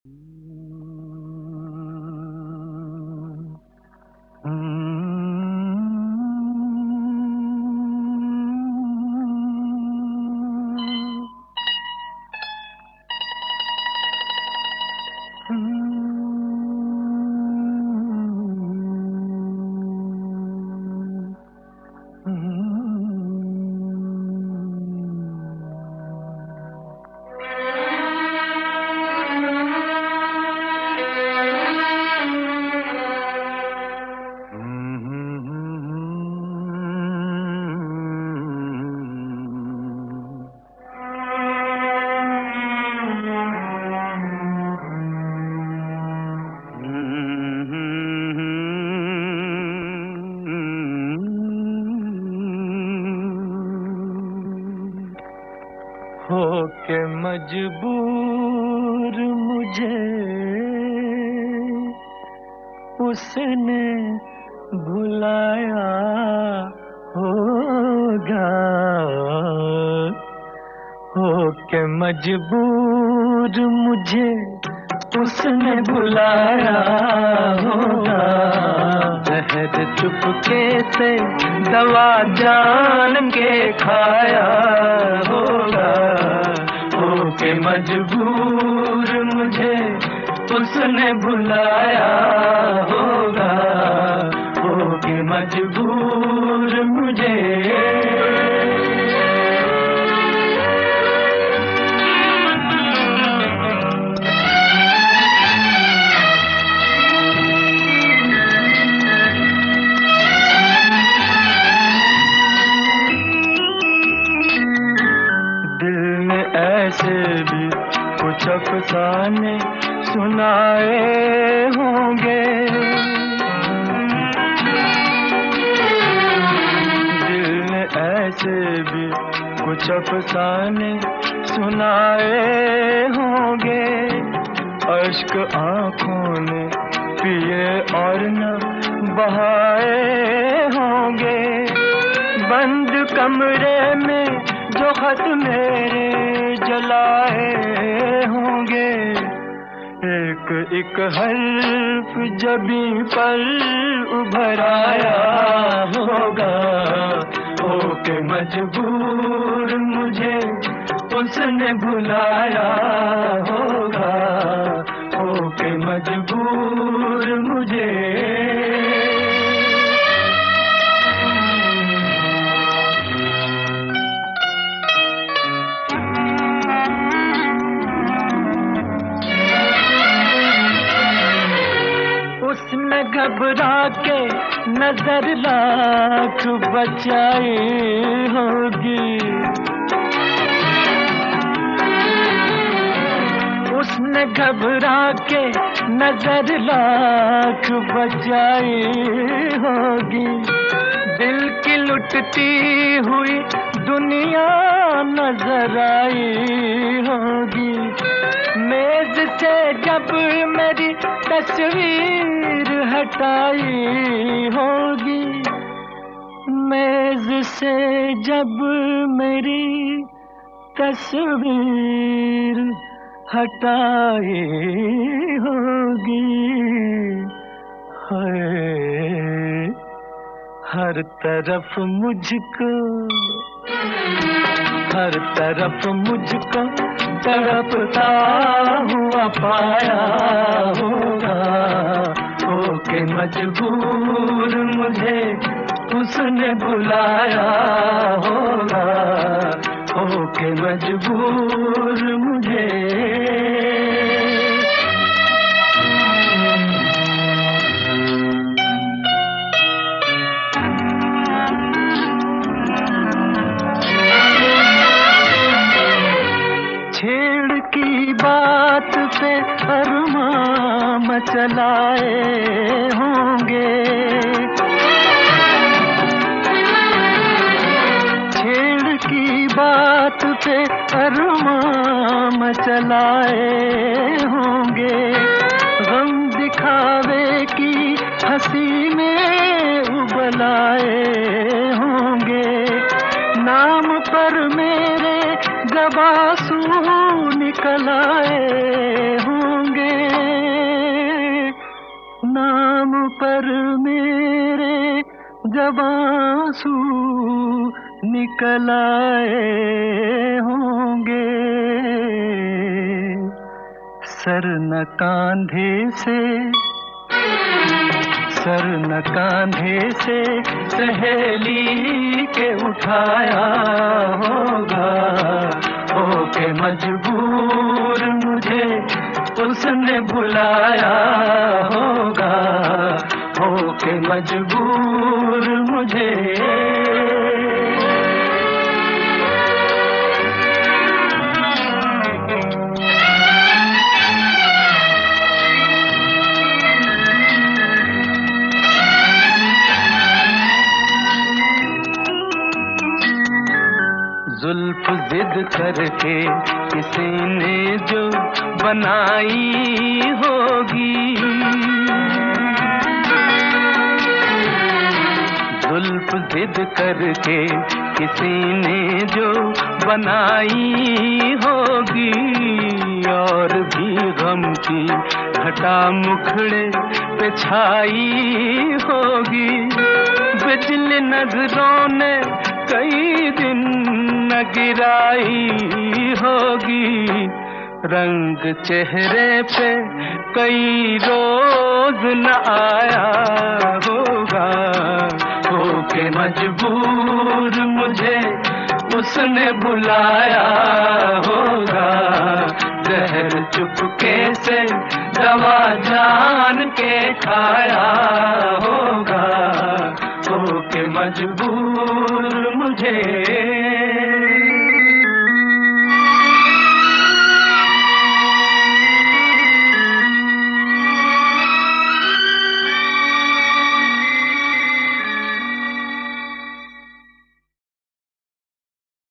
होके मजबूर मुझे उसने भुलाया होगा। होके मजबूर मुझे उसने भुलाया होगा। जहर चुपके से दवा जान के खाया होगा। होके मजबूर मुझे उसने भुलाया होगा। होके मजबूर मुझे ऐसे भी कुछ अफसाने सुनाए होंगे। दिल ने ऐसे भी कुछ अफसाने सुनाए होंगे। अश्क आँखों ने पिए और न बहाए होंगे। बंद कमरे में जो खत मेरे जलाए होंगे। एक एक हर्फ जबी पर उभर आया होगा। होके मजबूर मुझे उसने भुलाया होगा। होके मजबूर मुझे उसने घबरा के नजर लाख बचाई होगी। उसने घबरा के नजर लाख बचाई होगी। दिल की लुटती हुई दुनिया नजर आई होगी। मेज से जब मेरी तस्वीर हटाई होगी। मेज से जब मेरी तस्वीर हटाई होगी। हाय हर तरफ मुझको तड़पता हुआ पाया होगा। होके मजबूर मुझे उसने बुलाया होगा। होके मजबूर मुझे छेड़ की बात पे अरमां मचलाए होंगे। छेड़ की बात पे अरमां मचलाए होंगे। गम दिखावे की हंसी में उबलाए होंगे। नाम पर मेरे जब आंसू निकल आए होंगे। जब आंसू निकल आए होंगे, सर न कांधे से, सर न कांधे से सहेली के उठाया होगा, होके मजबूर मुझे उसने बुलाया होगा, होके मजबूर मुझे। जुल्फ जिद करके किसी ने जो बनाई होगी, जुल्फ जिद करके किसी ने जो बनाई होगी, और भी गम की घटा मुखड़े पे छाई होगी। बिजली नजरों ने कई दिन न गिराई होगी, रंग चेहरे पे कई रोज न आया होगा, होके मजबूर मुझे उसने बुलाया होगा, जहर चुपके से दवा जान के खाया होगा, होके मजबूर मुझे।